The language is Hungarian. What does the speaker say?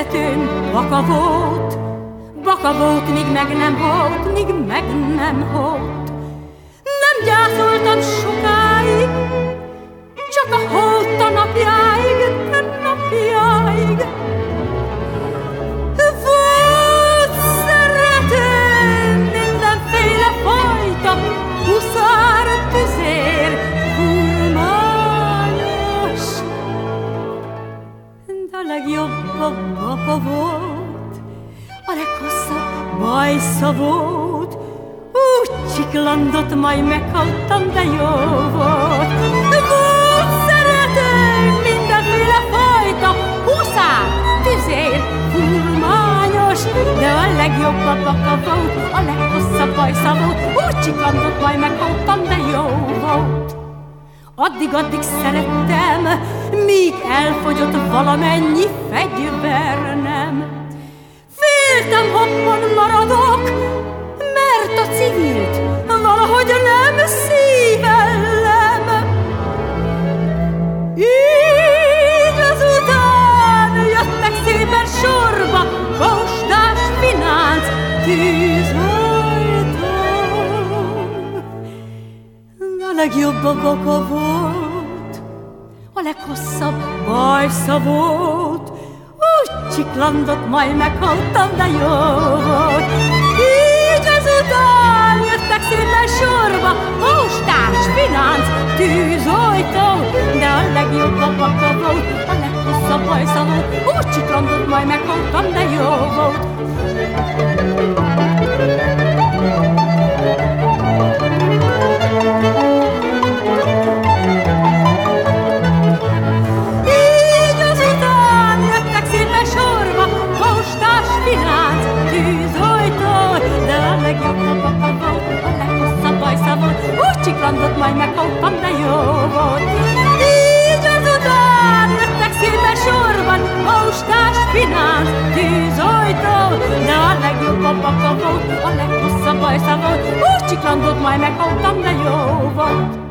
szeretőm baka volt, míg meg nem halt. Nem gyászoltam sokáig, csak a holt a napjáig. Volt szeretőm mindenféle fajta, huszár, tüzér, furmányos, de a legjobb a baka volt, a leghosszabb bajsza volt. Úgy csiklandott, majd meghaltam, de jó volt. Volt szeretőm mindenféle fajta, huszár, tüzér, furmányos, de a legjobb a baka volt, a leghosszabb bajsza volt. Úgy csiklandott, majd meghaltam, de jó volt. Addig szerettem, míg elfogyott valamennyi fegyvernem. Féltem, hoppon maradok, mert a civilt valahogy nem szívellem. Így azután jöttek szépen sorba postás, finánc, tűzoltó. A legjobb a baka volt, a leghosszabb bajsza volt. Úgy csiklandott, majd meghaltam, de jó volt. Így azután jöttek szépen sorba postás, finánc, tűzoltó, de a legjobb a baka volt, a leghosszabb bajsza volt. Úgy csiklandott, majd meghaltam, de jó volt. Így azután jöttek szépen sorba postás, finánc, tűzoltó, de a legjobb a baka volt, a leghosszabb bajsza volt. Úgy csiklandott, majd meghaltam, de jó volt. Így azután jöttek szépen sorban postás, finánc, tűzoltó, de a legjobb a baka volt, a leghosszabb bajsza volt. Úgy csiklandott, majd meghaltam, de jó volt.